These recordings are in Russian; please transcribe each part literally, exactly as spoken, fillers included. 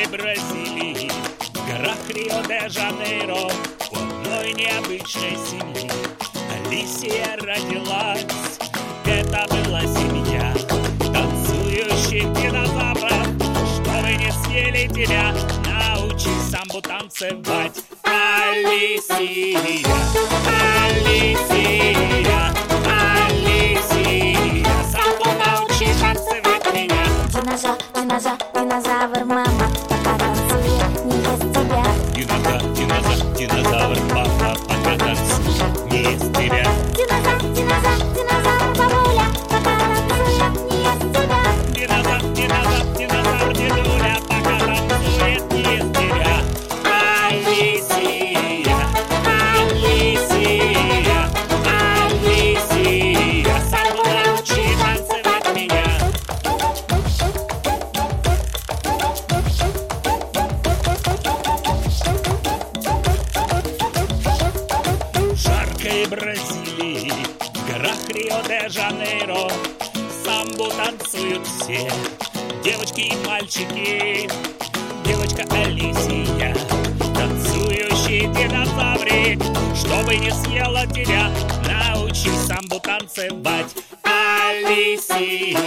жаркой Бразилии, в горах Рио-де-Жанейро, у одной необычной семьи Алисия родилась. Это была семья танцующих динозавров. Чтобы не съели тебя, научи самбу танцевать. Алисия, Алисия, Алисия, самбу научи танцевать меня. Динозавр, динозавр, динозавр, мама, пока танцует, не ест тебя. Динозавр, динозавр, динозавр, папа, пока танцует, не ест тебя. Динозавр, динозавр, динозавр, бабуля, пока танцует, не ест тебя. Динозавр, динозавр, динозавр, дедуля, пока танцует, не ест тебя. Алисия, Алисия, Алисия, самбу научи танцевать меня. В жаркой Бразилии, в горах Рио-де-Жанейро, самбу танцуют все, девочки и мальчики. Девочка Алисия, танцующий динозаврик, чтобы не съела тебя, научи самбу танцевать. Алисия,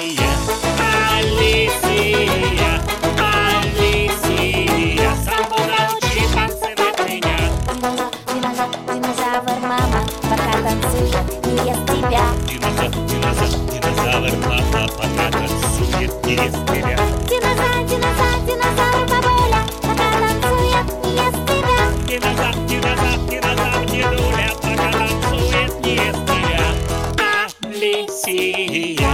Алисия, Алисия, самбу научи танцевать меня. Динозавр, динозавр, динозавр, мама, пока танцует, не ест тебя. Динозавр, динозавр, динозавр, папа, пока танцует, не ест тебя. Динозавр, динозавр, динозавр, бабуля, пока танцует, не ест тебя. Динозавр, динозавр, динозавр, дедуля, пока танцует, не ест тебя. Алисия,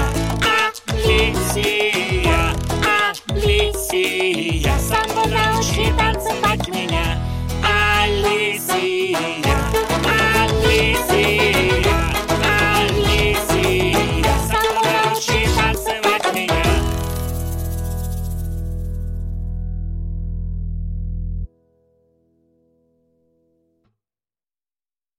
Алисия, Алисия, самбу научи танцевать меня.